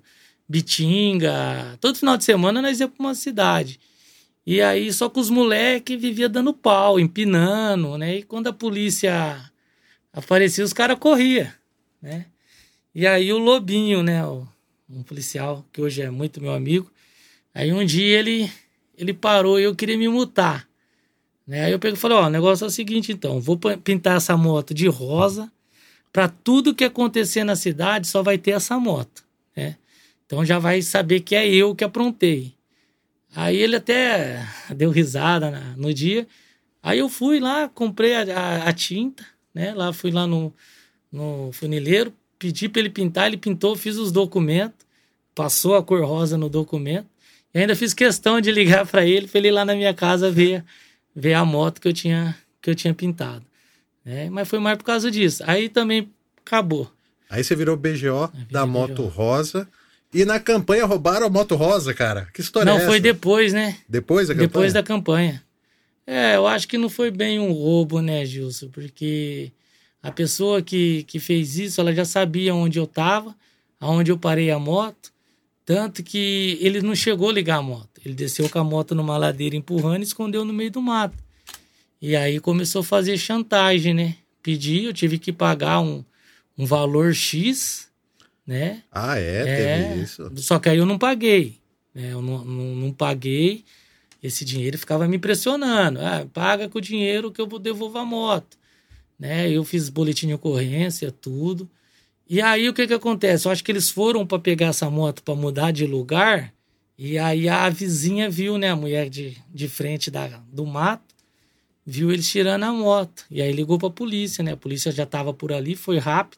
Bitinga, todo final de semana nós ia para uma cidade. E aí só que os moleques viviam dando pau, empinando, né? E quando a polícia aparecia, os caras corriam, né? E aí o Lobinho, né, um policial que hoje é muito meu amigo, aí um dia ele parou e eu queria me multar. Né? Aí eu peguei e falei, o negócio é o seguinte então, vou pintar essa moto de rosa, para tudo que acontecer na cidade só vai ter essa moto, né? Então já vai saber que é eu que aprontei. Aí ele até deu risada no dia. Aí eu fui lá, comprei a tinta, né? Fui lá no funileiro, pedi para ele pintar, ele pintou, fiz os documentos, passou a cor rosa no documento, e ainda fiz questão de ligar para ele ir lá na minha casa ver a moto que eu tinha pintado. Mas foi mais por causa disso. Aí também acabou. Aí você virou BGO da Moto Rosa. E na campanha roubaram a Moto Rosa, cara. Que história é essa? Não, foi depois, né? Depois da campanha? Depois da campanha. Eu acho que não foi bem um roubo, né, Gilson? Porque a pessoa que fez isso, ela já sabia onde eu estava, aonde eu parei a moto. Tanto que ele não chegou a ligar a moto. Ele desceu com a moto numa ladeira empurrando e escondeu no meio do mato. E aí começou a fazer chantagem, né? Eu tive que pagar um valor X, né? Teve isso. Só que aí eu não paguei. Né? Eu não paguei. Esse dinheiro ficava me pressionando. Paga com o dinheiro que eu vou devolver a moto. Né? Eu fiz boletim de ocorrência, tudo. E aí o que acontece? Eu acho que eles foram para pegar essa moto para mudar de lugar. E aí a vizinha viu, né? A mulher de frente do mato. Viu eles tirando a moto. E aí ligou para a polícia, né? A polícia já estava por ali, foi rápido.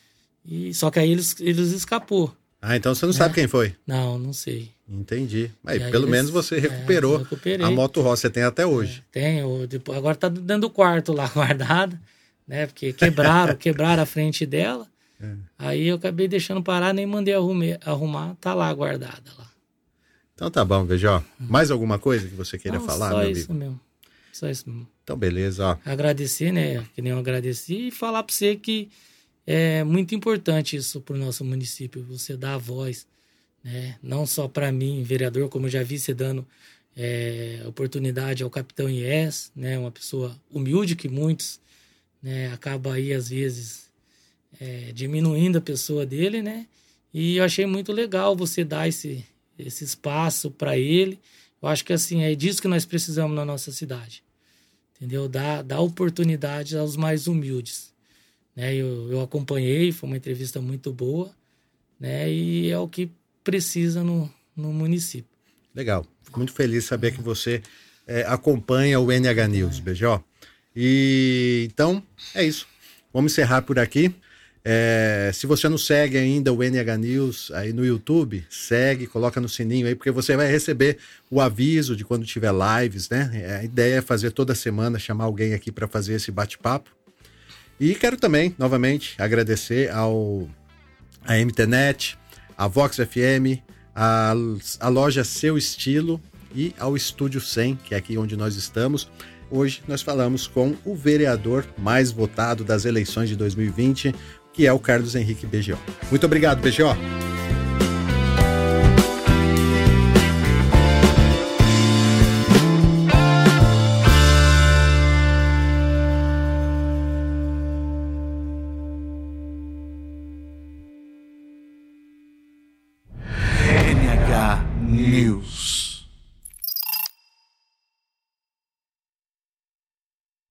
Só que aí eles escapou. Então você não sabe quem foi? Não sei. Entendi. Mas pelo menos você recuperou a Moto Rosa. Você tem até hoje. Tenho. Agora tá dentro do quarto lá guardada, né? Porque quebraram a frente dela. Aí eu acabei deixando parar, nem mandei arrumar. Tá lá guardada lá. Então tá bom, BGO. Mais alguma coisa que você queira falar, meu amigo? Só isso mesmo. Então beleza, ó. Agradecer, né? Que nem eu agradeci. E falar pra você que é muito importante isso pro nosso município. Você dar a voz, né? Não só para mim, vereador, como eu já vi você dando oportunidade ao capitão IES, né? Uma pessoa humilde que muitos, né? Acaba aí às vezes diminuindo a pessoa dele, né? E eu achei muito legal você dar esse espaço para ele. Eu acho que assim, é disso que nós precisamos na nossa cidade. Entendeu? Dar oportunidade aos mais humildes. Né? Eu acompanhei, foi uma entrevista muito boa, né? E é o que precisa no município. Legal. Fico muito feliz de saber que você acompanha o NH News, BGO. E então, é isso. Vamos encerrar por aqui. Se você não segue ainda o NH News aí no YouTube, segue, coloca no sininho aí, porque você vai receber o aviso de quando tiver lives, né? A ideia é fazer toda semana, chamar alguém aqui para fazer esse bate-papo. E quero também, novamente, agradecer a MTNet, a Vox FM, a loja Seu Estilo e ao Estúdio 100, que é aqui onde nós estamos. Hoje nós falamos com o vereador mais votado das eleições de 2020, que é o Carlos Henrique BGO. Muito obrigado, BGO.